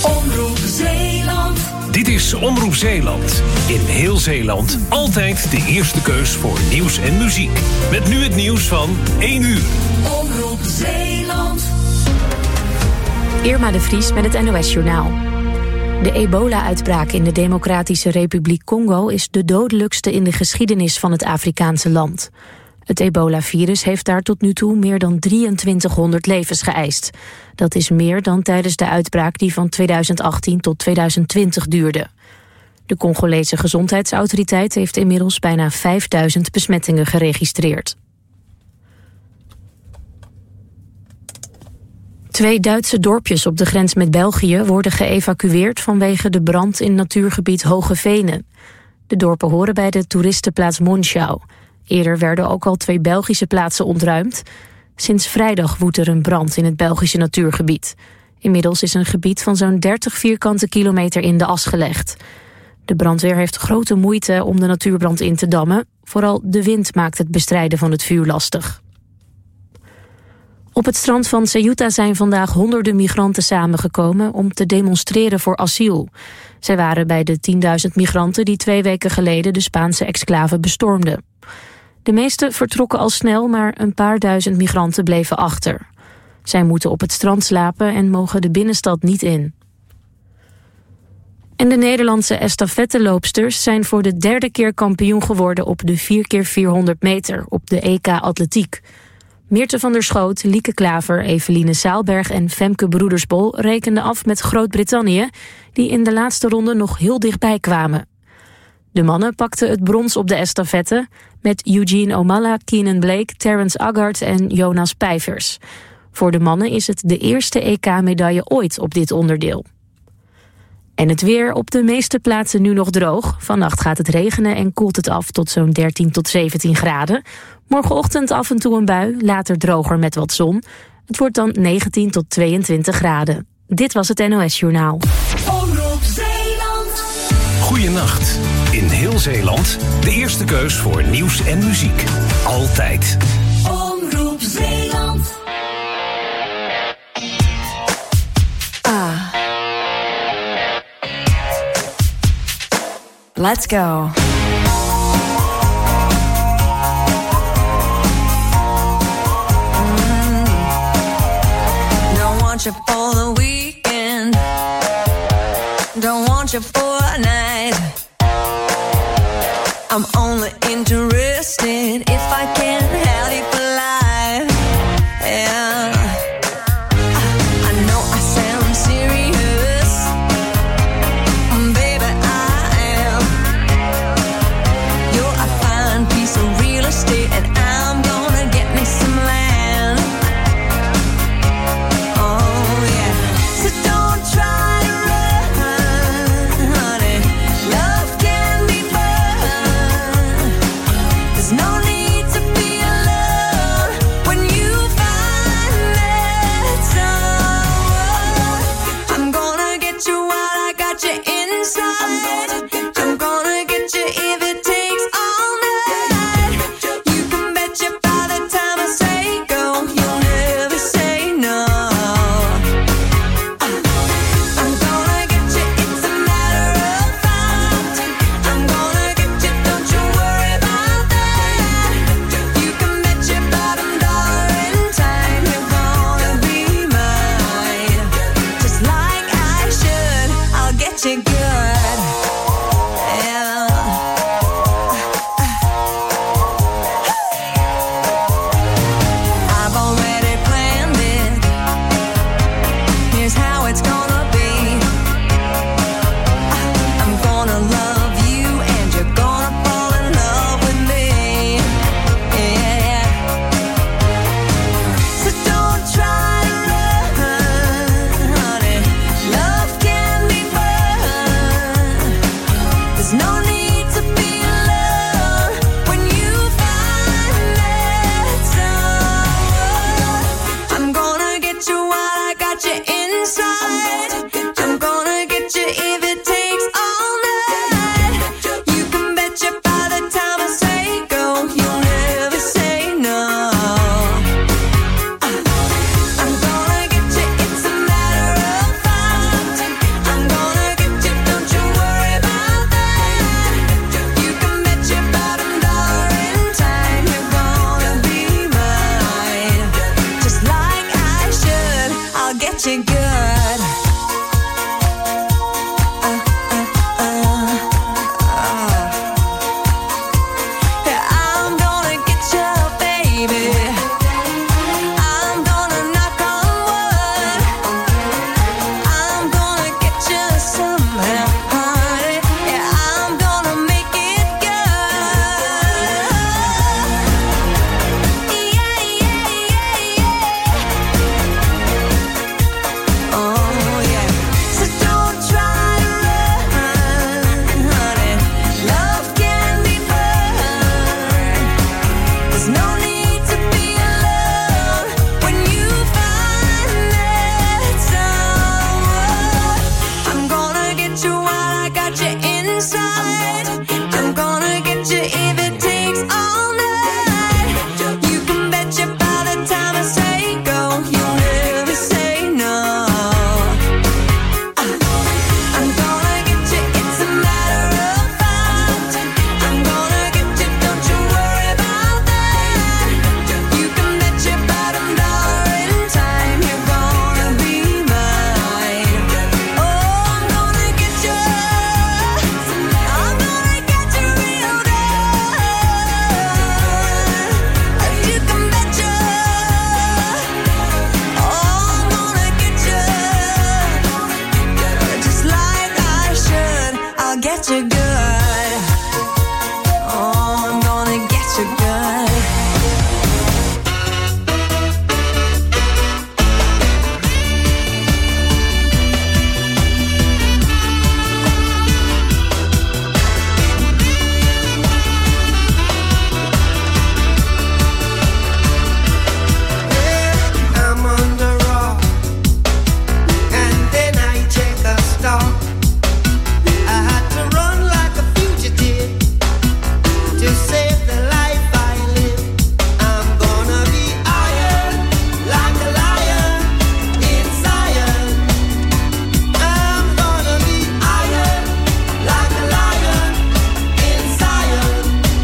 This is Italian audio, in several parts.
Omroep Zeeland. Dit is Omroep Zeeland. In heel Zeeland altijd de eerste keus voor nieuws en muziek. Met nu het nieuws van 1 uur. Omroep Zeeland. Irma de Vries met het NOS-journaal. De ebola-uitbraak in de Democratische Republiek Congo is de dodelijkste in de geschiedenis van het Afrikaanse land. Het ebola-virus heeft daar tot nu toe meer dan 2300 levens geëist. Dat is meer dan tijdens de uitbraak die van 2018 tot 2020 duurde. De Congolese Gezondheidsautoriteit heeft inmiddels bijna 5000 besmettingen geregistreerd. 2 Duitse dorpjes op de grens met België worden geëvacueerd vanwege de brand in natuurgebied Hoge Venen. De dorpen horen bij de toeristenplaats Monschau. Eerder werden ook al 2 Belgische plaatsen ontruimd. Sinds vrijdag woedt er een brand in het Belgische natuurgebied. Inmiddels is een gebied van zo'n 30 vierkante kilometer in de as gelegd. De brandweer heeft grote moeite om de natuurbrand in te dammen. Vooral de wind maakt het bestrijden van het vuur lastig. Op het strand van Ceuta zijn vandaag honderden migranten samengekomen om te demonstreren voor asiel. Zij waren bij de 10.000 migranten die 2 weken geleden de Spaanse exclave bestormden. De meeste vertrokken al snel, maar een paar duizend migranten bleven achter. Zij moeten op het strand slapen en mogen de binnenstad niet in. En de Nederlandse estafetteloopsters zijn voor de 3e keer kampioen geworden op de 4x400 meter op de EK Atletiek. Meerte van der Schoot, Lieke Klaver, Eveline Saalberg en Femke Broedersbol rekenden af met Groot-Brittannië, die in de laatste ronde nog heel dichtbij kwamen. De mannen pakten het brons op de estafette met Eugene Omalla, Keenan Blake, Terence Aggart en Jonas Pijvers. Voor de mannen is het de eerste EK-medaille ooit op dit onderdeel. En het weer op de meeste plaatsen nu nog droog. Vannacht gaat het regenen en koelt het af tot zo'n 13 tot 17 graden. Morgenochtend af en toe een bui, later droger met wat zon. Het wordt dan 19 tot 22 graden. Dit was het NOS-journaal. Omroep Zeeland. Goeienacht. In heel Zeeland de eerste keus voor nieuws en muziek. Altijd. Omroep Zeeland. Let's go. Don't want you for the weekend. Don't want you for a night. I'm only interested if I can have you for life. Yeah. I know I sound serious. Baby, I am. You're a fine piece of real estate, and I'm gonna get me some land. Oh yeah. So don't try to run, honey. Love can be fun. There's no need to be alone when you find that someone. I'm gonna get you while I got you inside. I'm gonna get you if it takes all night. You can bet you by the time I say go, you'll never say no. I'm gonna get you, it's a matter of fact. I'm gonna get you, don't you worry about that. You can bet your bottom dollar in time you're gonna be mine. Just like I should, I'll get you good. Yeah. I've already planned it. Here's how it's gonna be. I'm gonna love you and you're gonna fall in love with me. Yeah. So don't try to run, honey. Love can be fun. get you while I got you inside. I'm gonna get you if it takes all night. You can bet you by the time I say go, you'll never say no. I'm gonna get you, it's a matter of fact. I'm gonna get you, don't you worry about that. You can bet you bottom dollar in time you're gonna be mine. Oh, I'm gonna get you real good. You can bet you. Oh, I'm gonna get you just like I should. I'll get you good. Oh, I'm gonna get you good. I'm on the rock, and then I take a stop. I had to run like a fugitive to save the life I live. I'm gonna be iron like a lion in Zion. I'm gonna be iron like a lion in Zion.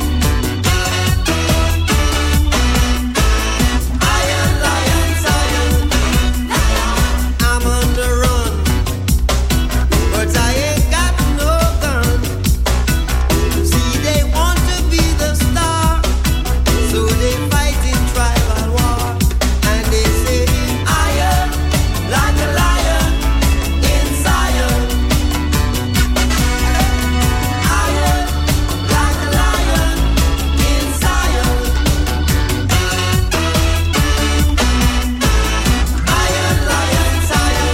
Iron, lion, Zion. I'm on the run, but I ain't got no gun. See, they want to be the star, so they fight in tribal war. And they say, iron like a lion in Zion. Iron like a lion in Zion. Iron, lion, Zion.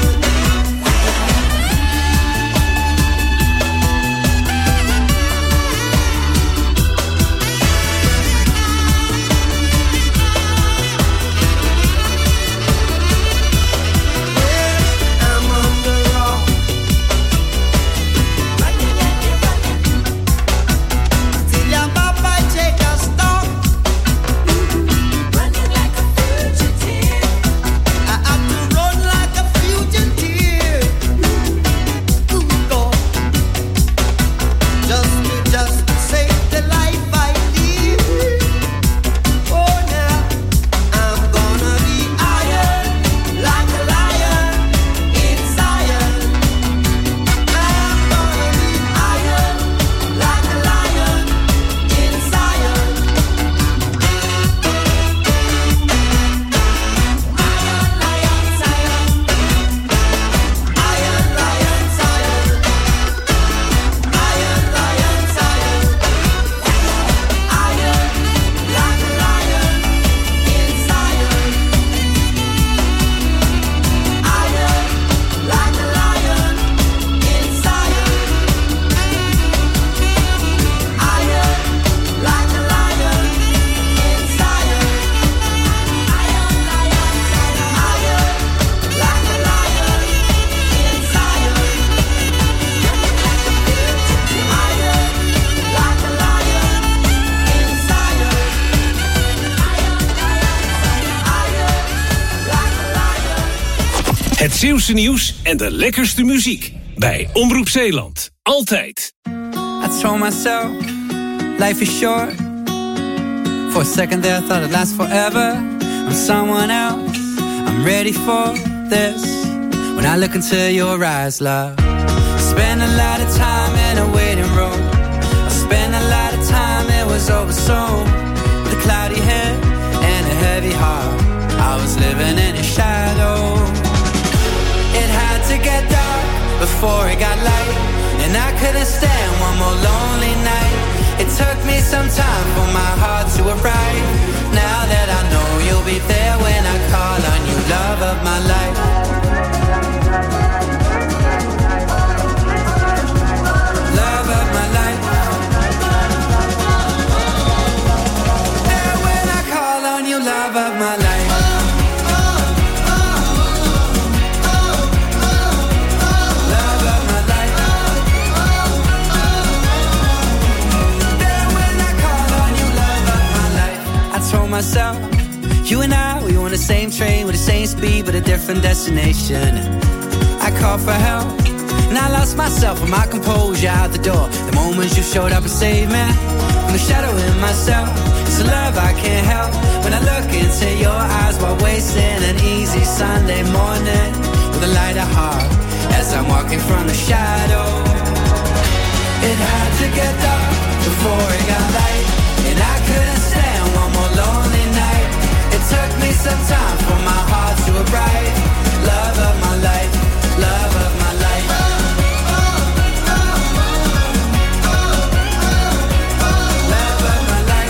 I'm on the rock, till I'm up, I take a stop. Running like a fugitive. I have to run like a fugitive. Good Lord. Just to save the life I live. Oh, now I'm gonna be iron like a lion in Zion. I'm gonna be iron like a lion in Zion. Iron Lion Zion. Iron, lion, Zion. Iron, lion, Zion. Iron like a lion in Zion. Iron like a lion in Zion. Iron like a lion in Zion. Iron Lion Zion. Iron like a lion in Zion. Het Zeeuwse nieuws en de lekkerste muziek. Bij Omroep Zeeland. Altijd. I told myself, life is short. For a second there I thought it'd last forever. I'm someone else, I'm ready for this. When I look into your eyes, love, spend a lot of time in a waiting room. I spent a lot of time, it was over soon. With a cloudy head and a heavy heart, I was living in a shadow. It had to get dark before it got light, and I couldn't stand one more lonely night. It took me some time for my heart to arrive. Now that I know you'll be there when I call on you, love of my life. Love of my life. There when I call on you, love of my life. Love of my life. You and I, we on the same train with the same speed but a different destination. I called for help and I lost myself and my composure out the door. The moment you showed up and saved me from the shadow in myself. It's a love I can't help when I look into your eyes while wasting an easy Sunday morning with a lighter heart as I'm walking from the shadow. It had to get dark before it got light, and I couldn't stand one more lonely night. It took me some time for my heart to arrive. Love of my life, love of my life. Love of my life.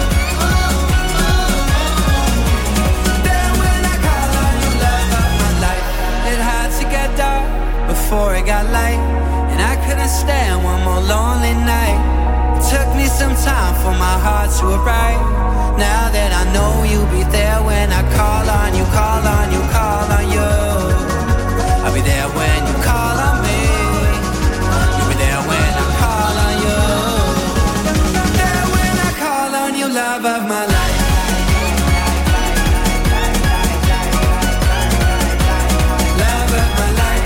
Then when I call on you, love of my life. It had to get dark before it got light, and I couldn't stand one more lonely night. It took me some time for my heart to arrive. Now that I know you'll be there when I call on you, call on you, call on you. I'll be there when you call on me. You'll be there when I call on you. There when I call on you, love of my life. Love of my life.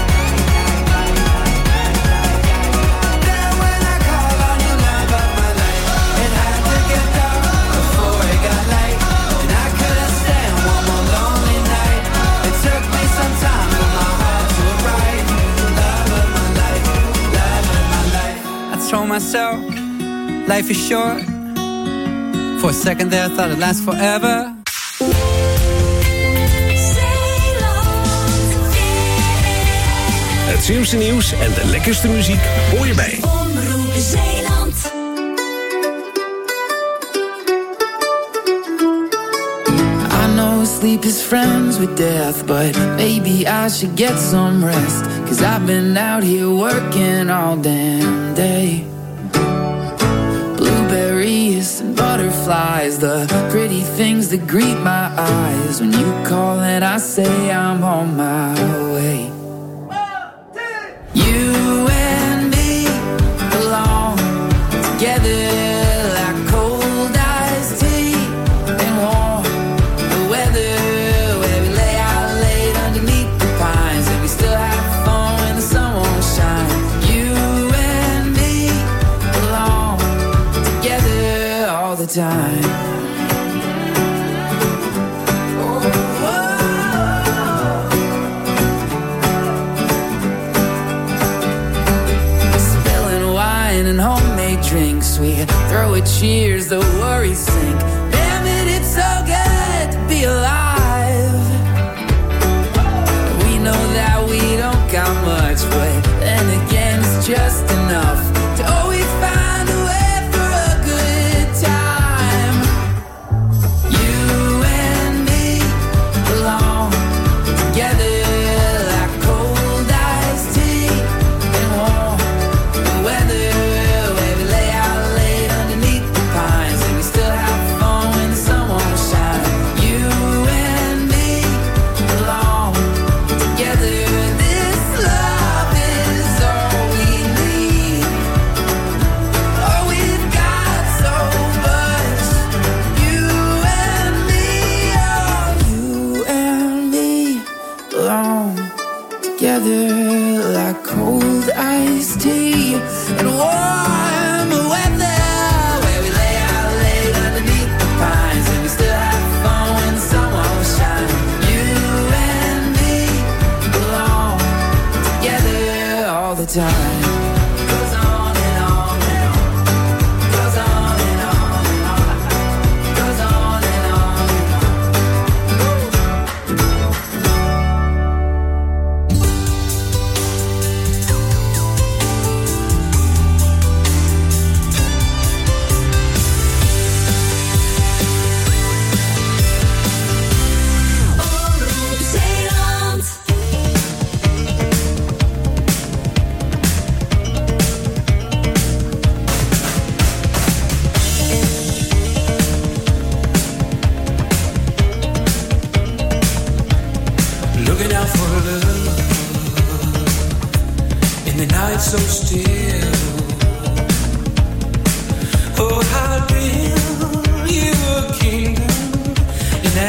There when I call on you, love of my life. It had to get dark before it got light, and I couldn't stand one more lonely night. It took me some time for my heart to arrive. Love of my life, love of my life. I told myself, life is short. For a second there I thought it'd last forever. Het slimste nieuws en de lekkerste muziek hoor je bij Omroep Zeeland. I know sleep is friends with death, but maybe I should get some rest. 'Cause I've been out here working all damn day. Blueberries and butterflies, the pretty things that greet my eyes. When you call and I say I'm on my way. You and me belong together like cold iced tea and warm the weather, where we lay out late underneath the pines and we still have fun when the sun won't shine. You and me belong together all the time. And homemade drinks, we throw a cheers, the worries sink. Damn it, it's so good to be alive. We know that we don't got much, but then again it's just enough to always find a way for a good time. You and me belong together like cold iced tea and warm the weather. Like cold iced tea and warm weather, where we lay out late underneath the pines and we still have fun when the sun won't shine. You and me belong together all the time. Goes on and on and on. Goes on and on and on. Goes on and on and on. So still, oh how build you a kingdom in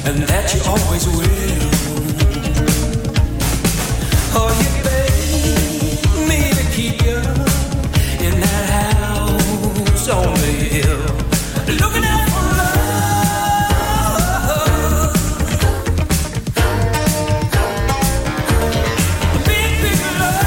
and that you always will. Oh, you beg me to keep you in that house on the hill, looking out for love, big, big love.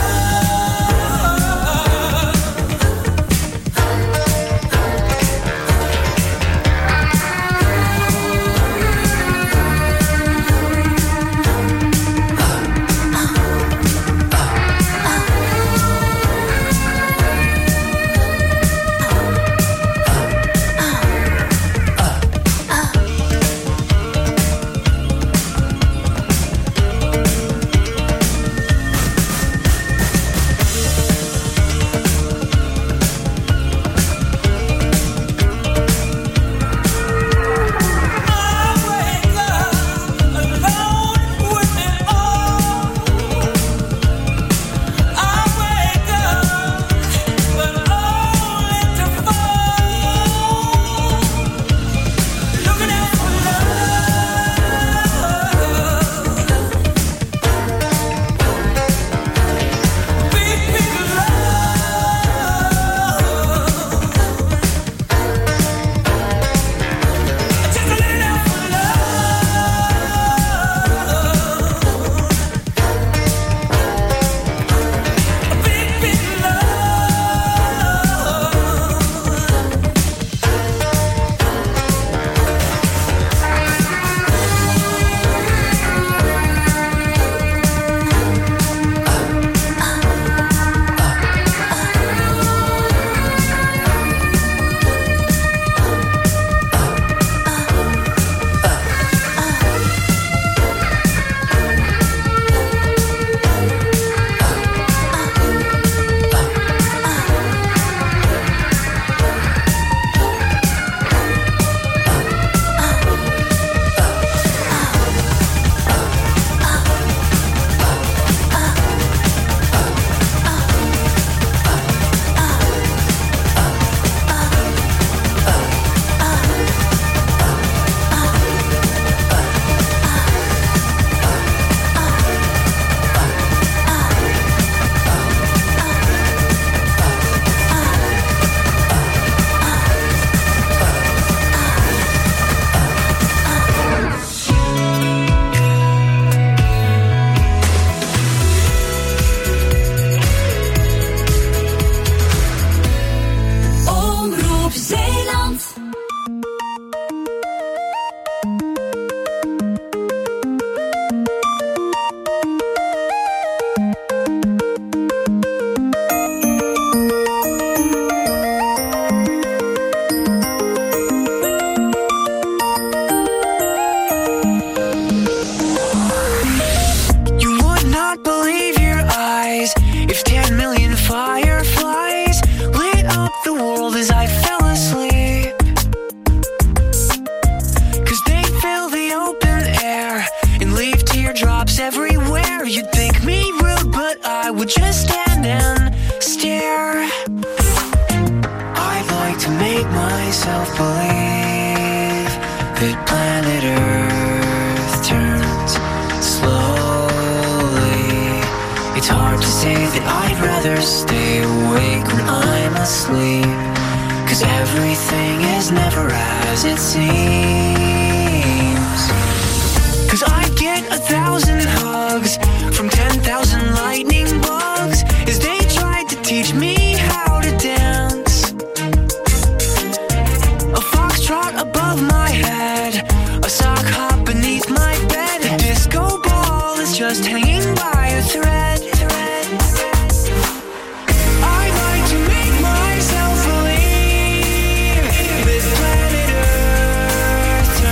Myself believe this planet Earth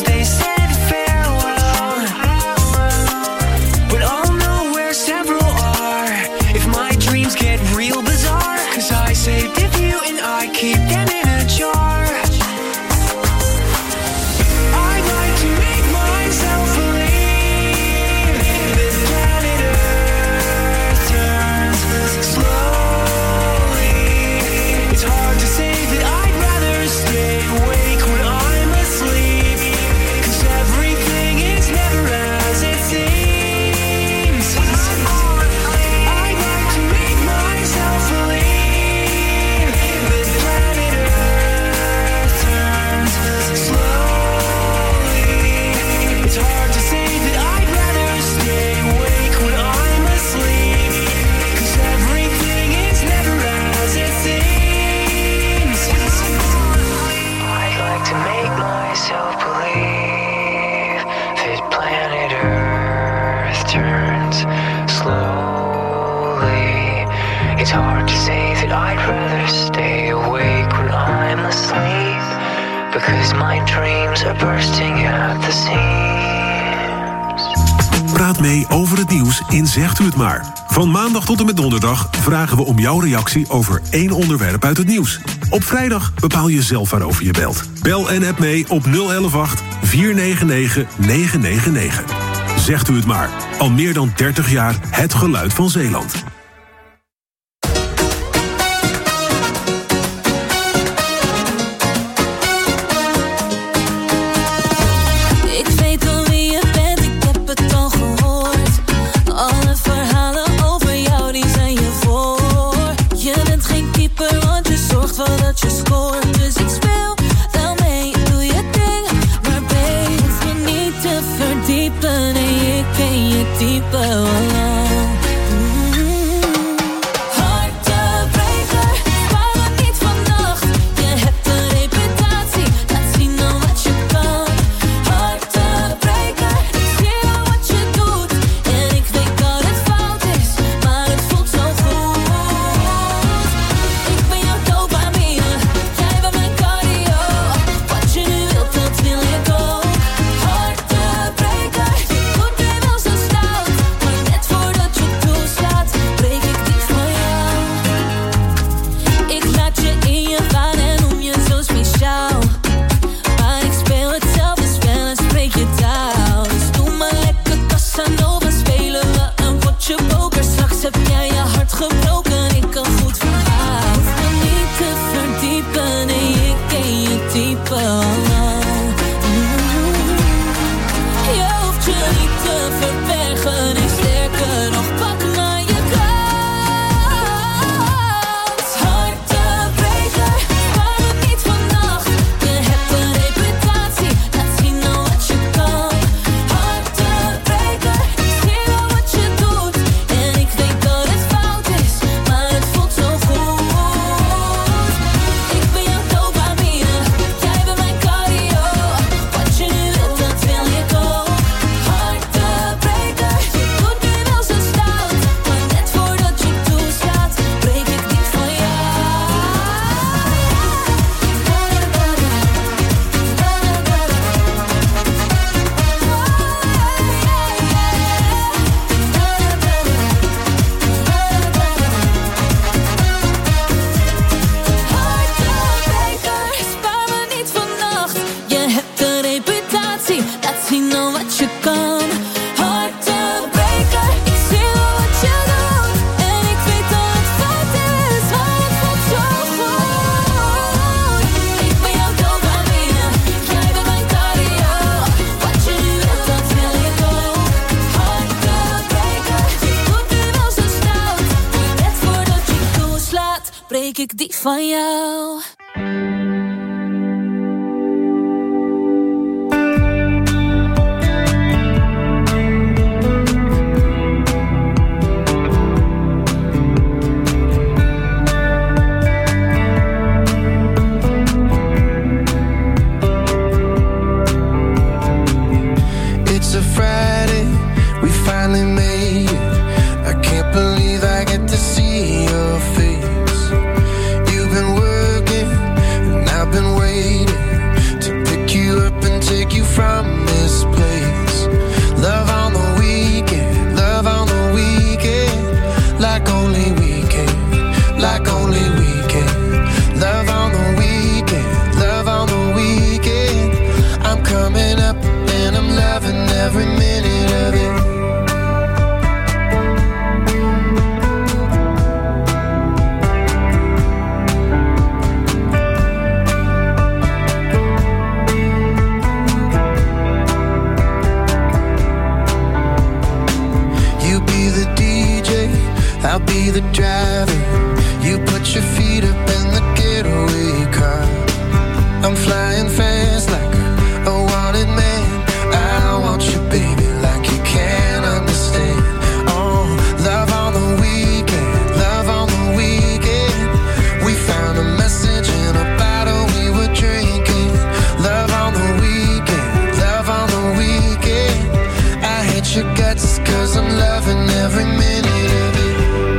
they said farewell, but I'll know where several are if my dreams get real bizarre. 'Cause I saved a few and I keep them in a jar. I'd like to make myself believe this planet Earth turns slowly. It's hard to say that I'd rather stay awake when I'm asleep, 'cause everything is never as it seems. I'd like to make myself believe this planet Earth turns slowly. It's hard to say that I'd rather stay awake when I'm asleep, 'cause everything is never as it seems. I'd like to make myself believe that planet Earth turns slowly. It's hard to say that I'd rather stay awake when I'm asleep, because my dreams are bursting at the seams. Praat mee over het nieuws in Zegt u het maar. Van maandag tot en met donderdag vragen we om jouw reactie over 1 onderwerp uit het nieuws. Op vrijdag bepaal je zelf waarover je belt. Bel en app mee op 0118 499 999. Zegt u het maar. Al meer dan 30 jaar het geluid van Zeeland. Ik weet al wie je bent, ik heb het al gehoord. Alle verhalen over jou, die zijn je voor. Je bent geen keeper, want je zorgt wel dat je scoort. Dus ik speel wel mee, doe je ding. Maar babe, hoef je niet te verdiepen. Nee, ik ken je type al lang. Hartebreker, spaar me niet vannacht. Je hebt een reputatie, laat zien dan wat je kan. Hartebreker, ik zie al wat je doet. En ik weet dat het fout is, maar het voelt zo goed. Ik ben jouw dopamine, jij bent mijn cardio. Wat je nu wilt, dat wil ik ook. Hartebreker, je doet mij wel zo stout. Maar net voordat je toeslaat, breek ik die van jou. Ik laat je in je waan en noem je zo speciaal. Maar ik speel hetzelfde spel en spreek je taal. Dus doe maar lekker Casanova, spelen we een potje poker. Straks heb jij je hart gebroken, ik een goed verhaal. Hoef me niet te verdiepen, nee, ik ken je type al lang. Je hoeft je niet te verbergen, nee, sterker nog, pak maar je kans. Hartebreker, spaar me niet vannacht. Je hebt een reputatie, laat zien dan wat je kan. Hartebreker, ik zie al wat je doet. En ik weet dat het fout is, maar het voelt zo goed. Ik ben jouw dopamine, jij bent mijn cardio. Wat je nu wilt, dat wil ik ook. Hartebreker, je doet nu wel zo stout. Maar net voordat je toeslaat, breek ik die van jou. Hartebreker, spaar me niet vannacht. Je hebt een reputatie, laat zien dan wat je kan. Hartebreker, ik zie wel wat je doet. En ik weet dat het fout is, maar het voelt zo goed. Ik ben jouw dopamine, jij bent mijn cardio. Wat je nu wilt, dat wil ik ook. Hartebreker, je doet nu wel zo stout. Maar net voordat je toeslaat, breek ik die van jou. It's a Friday, we finally made it. I can't believe I get to see your face. You've been working be the driver. You put your feet up in the getaway car. I'm flying fast like a wanted man. I want you, baby, like you can't understand. Oh, love on the weekend, love on the weekend. We found a message in a bottle we were drinking. Love on the weekend, love on the weekend. I hate your guts 'cause I'm loving every minute of it.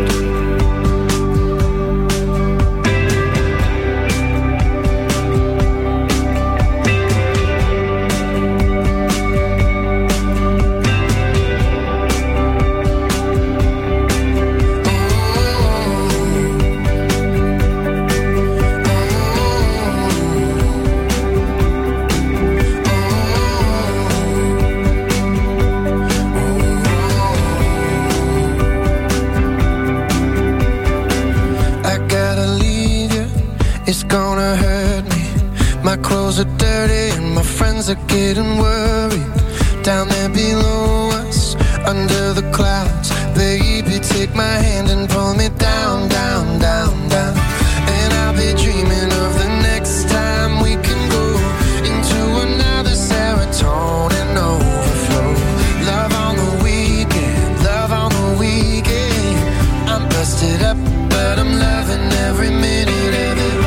My clothes are dirty and my friends are getting worried. Down there below us, under the clouds. Baby, take my hand and pull me down, down, down, down. And I'll be dreaming of the next time we can go into another serotonin overflow. Love on the weekend, love on the weekend. I'm busted up, but I'm loving every minute of it.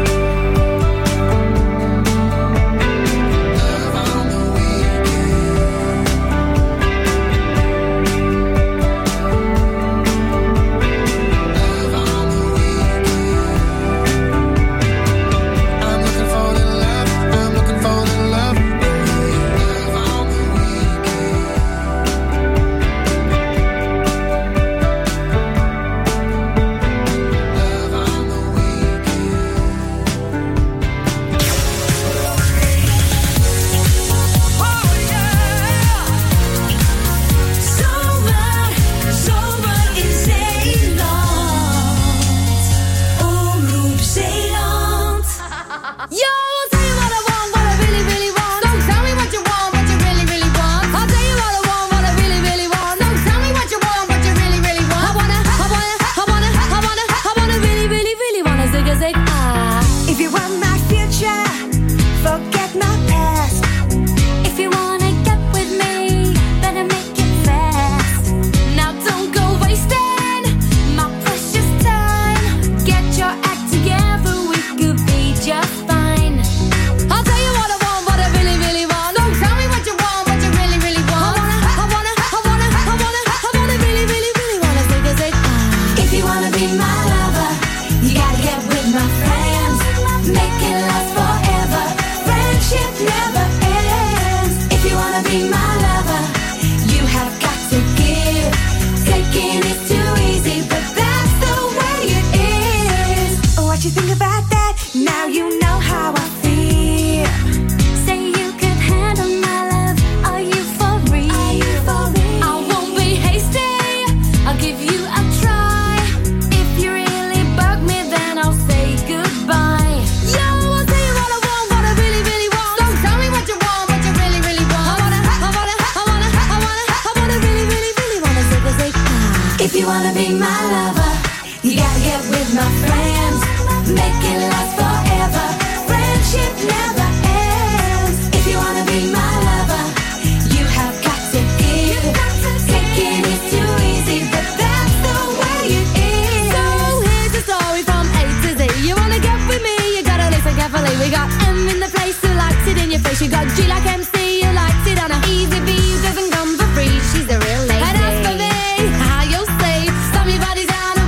We got M in the place who likes it in your face. You got G like MC who likes it on a easy B who doesn't come for free. She's the real lady. And as for me, how you'll see, stomp your body down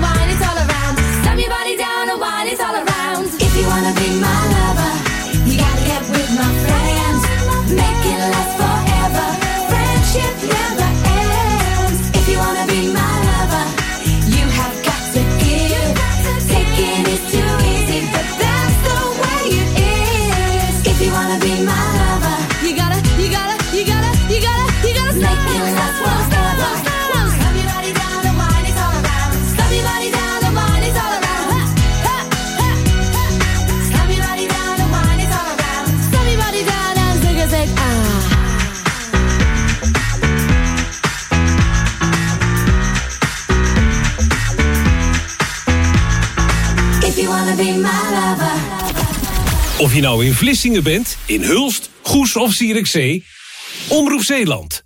Of je nou in Vlissingen bent, in Hulst, Goes of Zierikzee, Omroep Zeeland.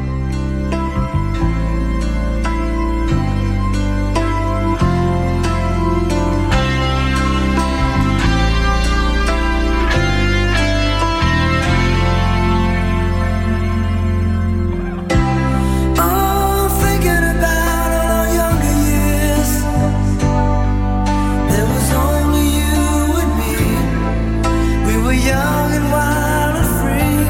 Young and wild and free.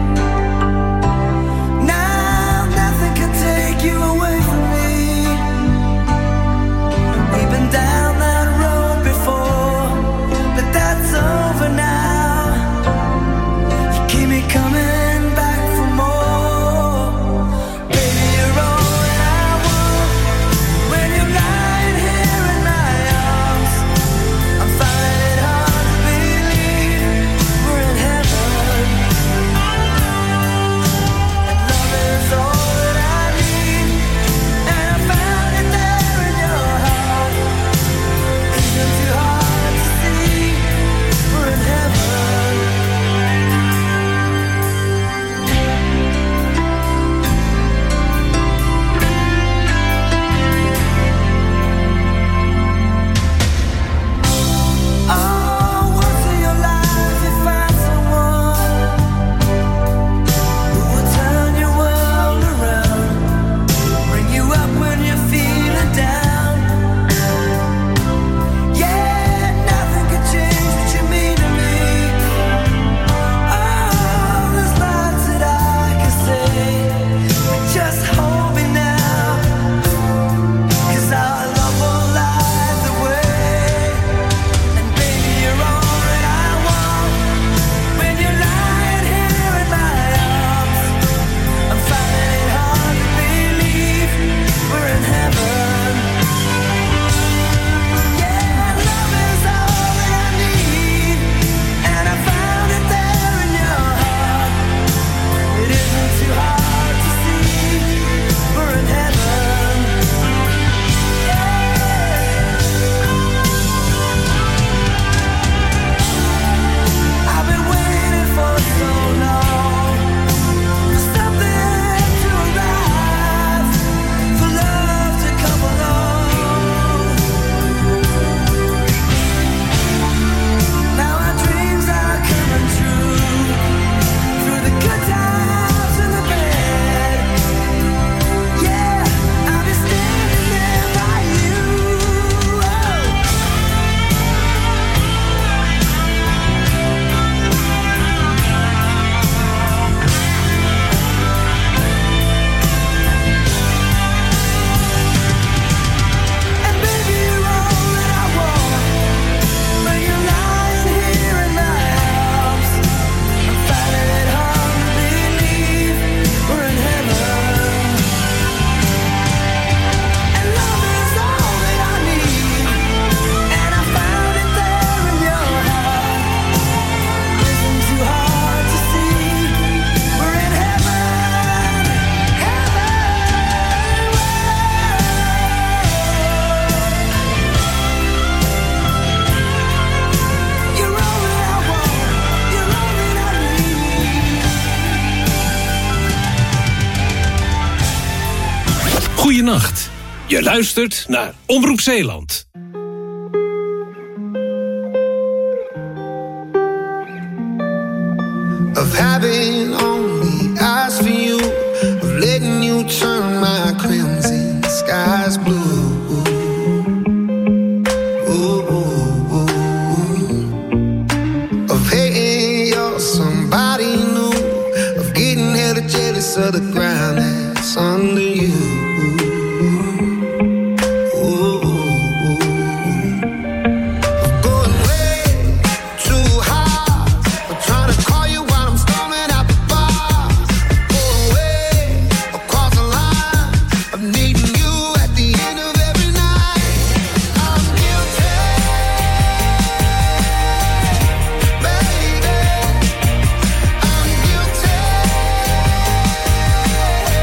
Goeienacht. Je luistert naar Omroep Zeeland. Of having only eyes for you, of letting you turn my crimson skies blue. Ooh, ooh, ooh. Of hating you're somebody new, of getting hella jealous of the ground that's under you. Yeah.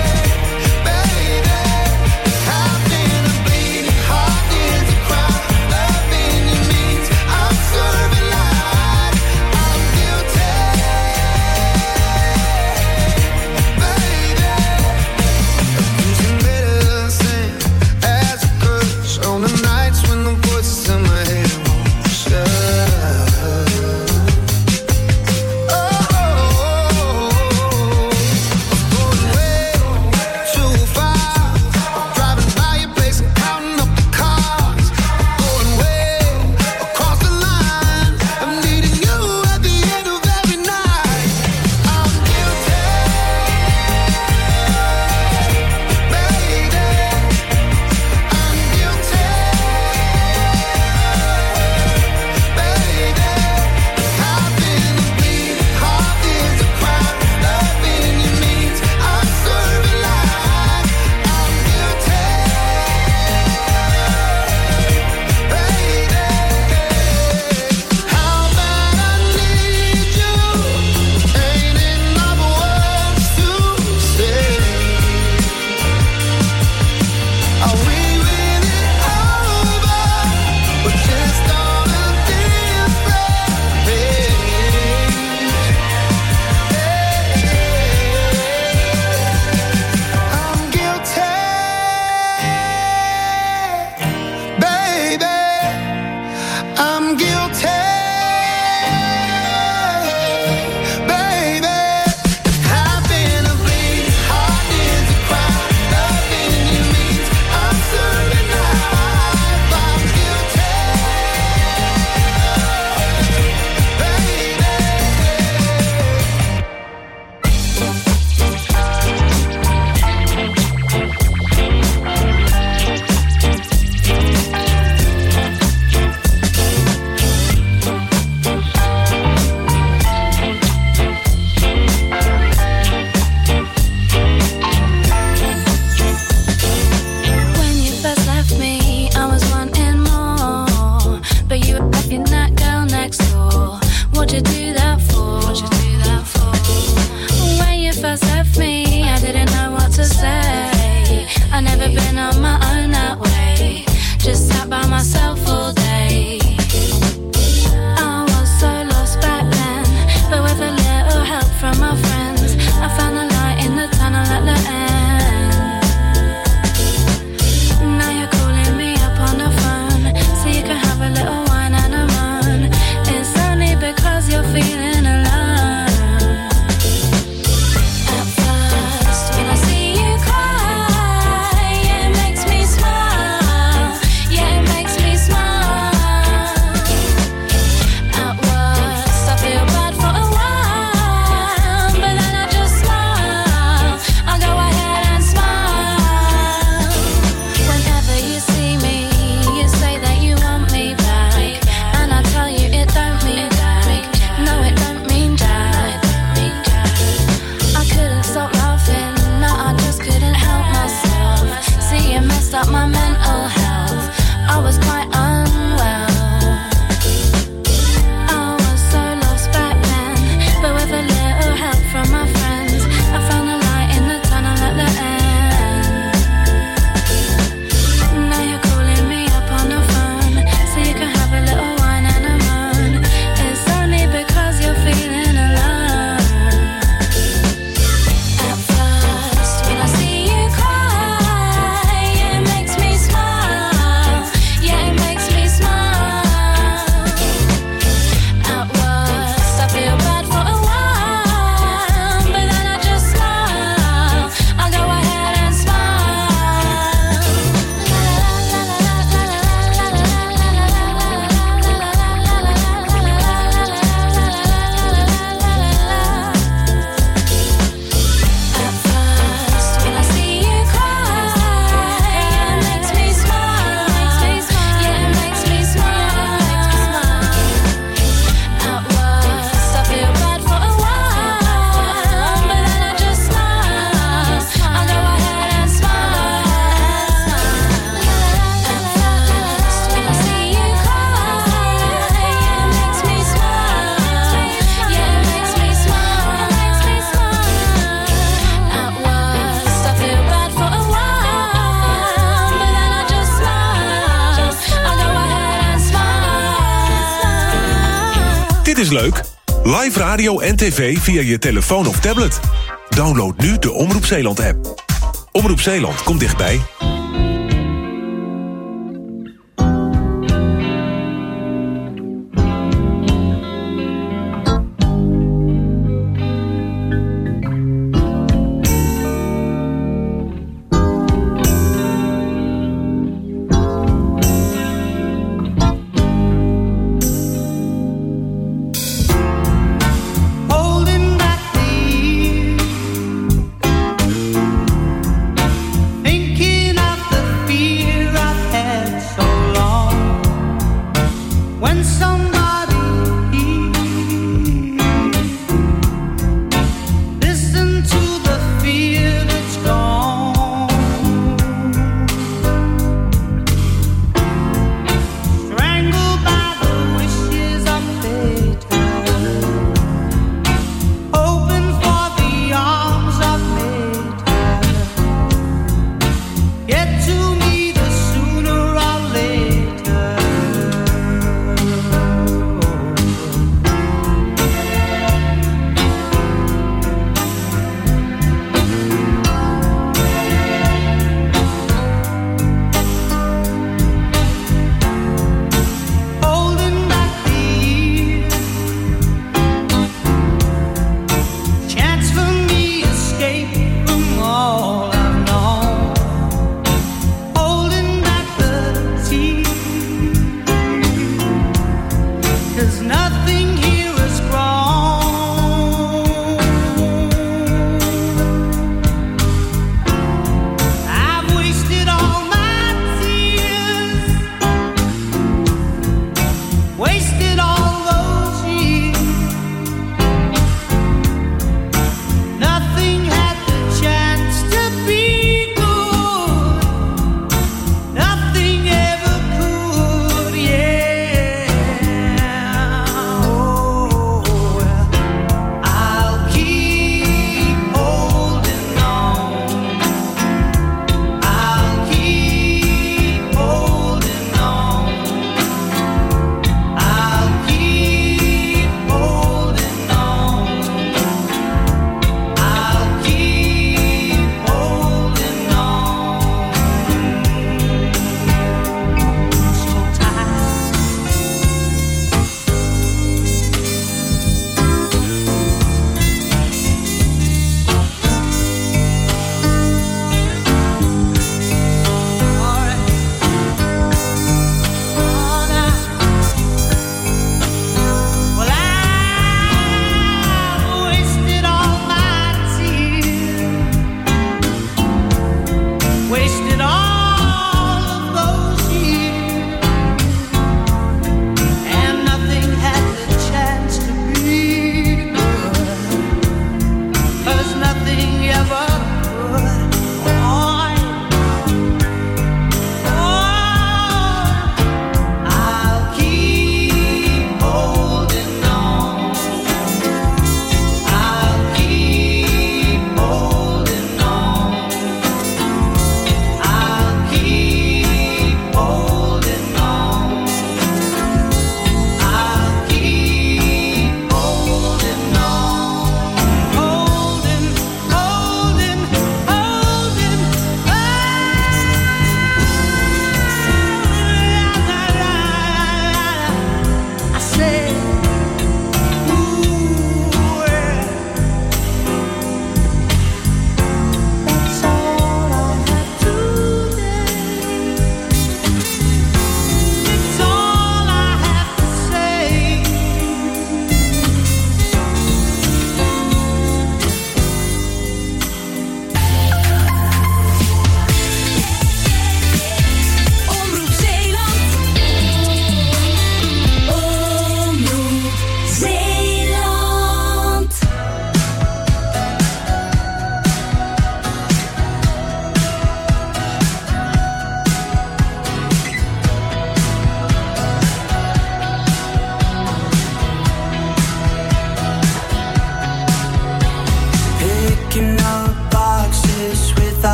is leuk. Live radio en tv via je telefoon of tablet. Download nu de Omroep Zeeland app. Omroep Zeeland komt dichtbij. Holding back the years, thinking of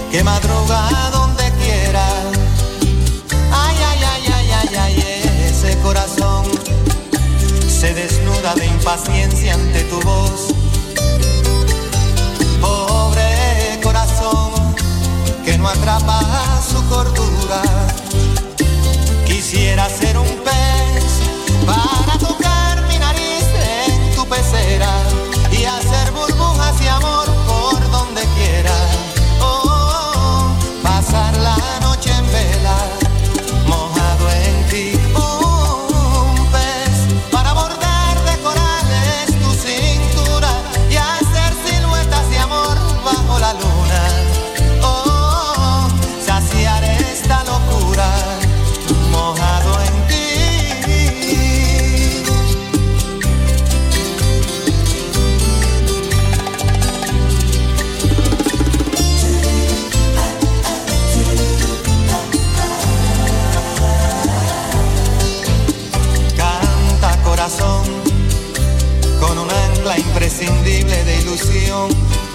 que madruga donde quiera. Ay, ay, ay, ay, ay, ay, ese corazón se desnuda de impaciencia ante tu voz. Pobre corazón que no atrapa su cordura. Quisiera ser un pez para tocar mi nariz en tu pecera y hacer burbujas de amor por donde quiera. Oh, pasar la noche en vela, mojado en ti. Un pez para bordar de corales tu cintura y hacer siluetas de amor bajo la luna. Oh, saciar esta locura, mojado en ti. Canta corazón con un ancla imprescindible de ilusión.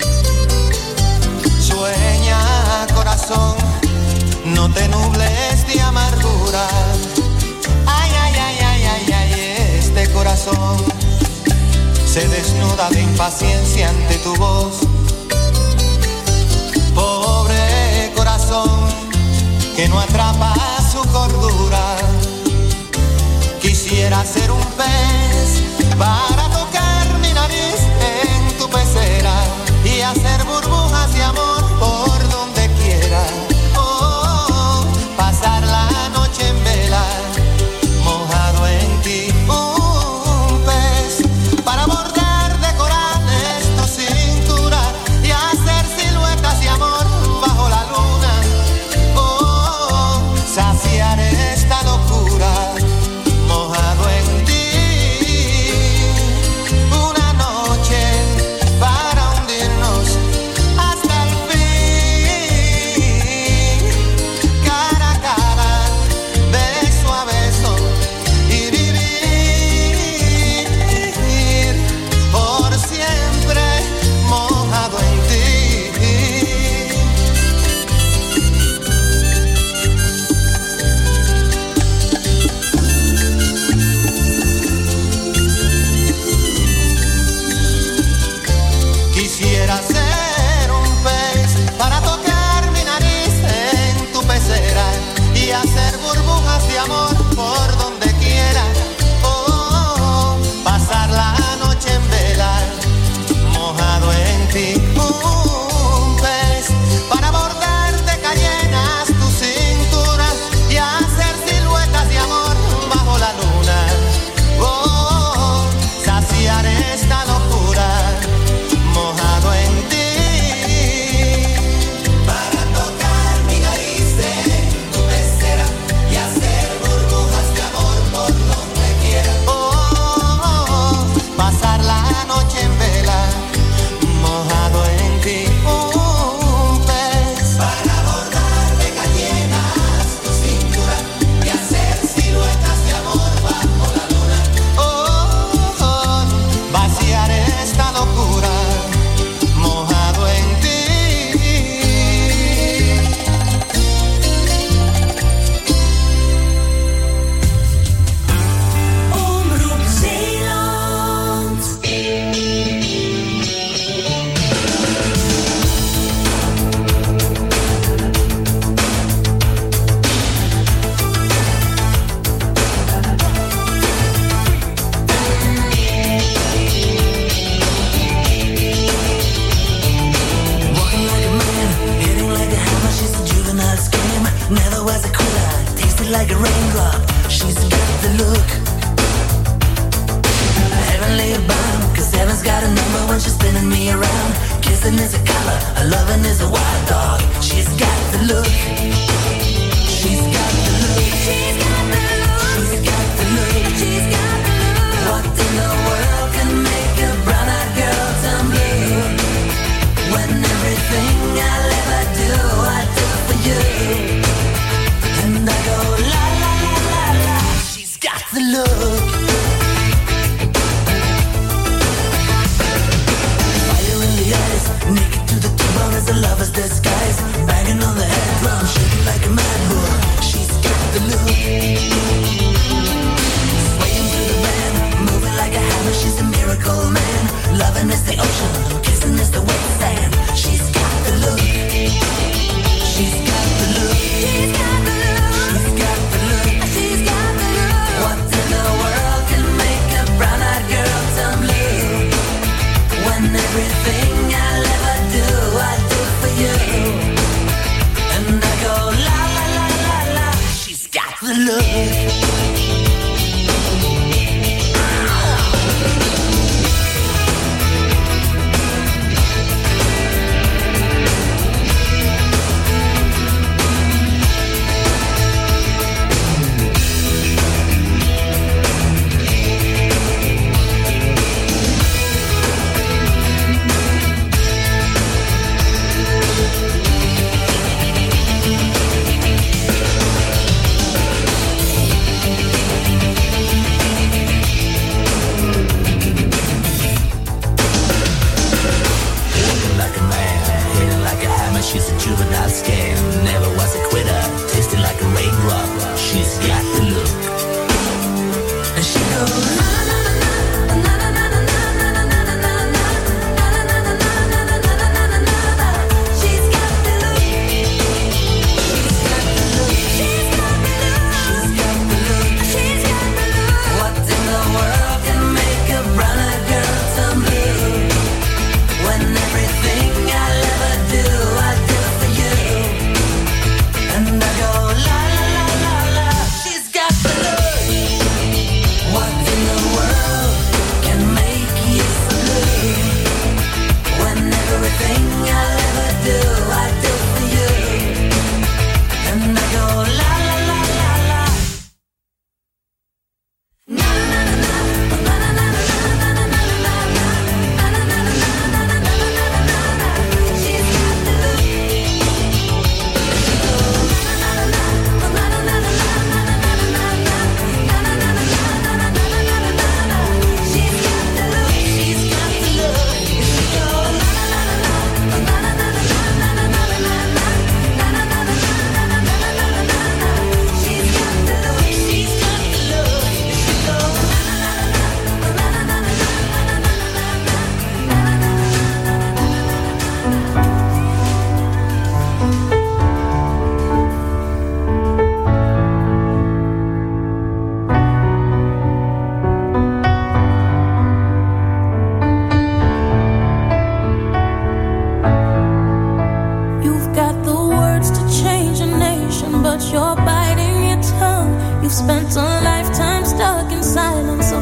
Sueña corazón, no te nubles de amargura. Ay, ay, ay, ay, ay, ay, este corazón se desnuda de impaciencia ante tu voz. Pobre corazón que no atrapa su cordura. Quisiera ser un pez para tocar mi nariz en tu pecera y hacer burbujas de amor por donde quiera. Oh, pasar la noche en vela, mojado en ti. Un pez para bordar de corales tu cintura y hacer siluetas de amor bajo la luna. Oh, saciar esta locura, mojado en ti. Una noche para hundirnos hasta el fin, cara a cara, beso a beso y vivir por siempre mojado en ti. Quisiera ser un pez para tocar mi nariz en tu pecera y hacer burbujas de amor por donde quiera. Oh, pasar la noche en vela, mojado en ti. Un pez para bordar de cayenas tu cintura y hacer siluetas de amor bajo la luna. Oh, saciar esta locura, mojado en ti. Para tocar mi nariz en tu pecera y hacer burbujas de amor por donde quiera. Oh, pasar la noche en vela, mojado en ti. Un pez para bordar de cayenas tu cintura y hacer siluetas de amor bajo la luna. Oh, vaciar esta locura, mojado en ti. Omroep Zeeland. Walking like a man, hitting like a hammer. She's a juvenile scam. Never was a quitter, tasted like a raindrop. She's got the look. Heavenly bound, 'cause heaven's got a number when she's spinning me around. Kissing is a color, her loving is a wild dog. She's got the look. She's got the look. She's got the look. She's got the look. She's got the look. What in the world can make a brown-eyed girl turn blue? When everything I'll ever do, I do for you. And I go la la la la la. She's got the look. Fire in the eyes, naked to the bone as a lover's disguise. Banging the look. She's a juvenile scam, never was a quitter, tasting like a raindrop. She's got the look. And she goes, na na na na na na na na na na na na na. She's got the look. She's got the look. She's got the look. She's got the look. What in the world can make a brown girl turn blue? When everything I'll ever do, I do for you. And I go la la la la la. She's got the look. What in the world can make you so blue? When everything I'll ever do, I do for you. And I go la la la la la. Na na na na na na na na na na na na. She's got the look. You've got the words to change a nation, but you're biting your tongue. You've spent a lifetime stuck in silence,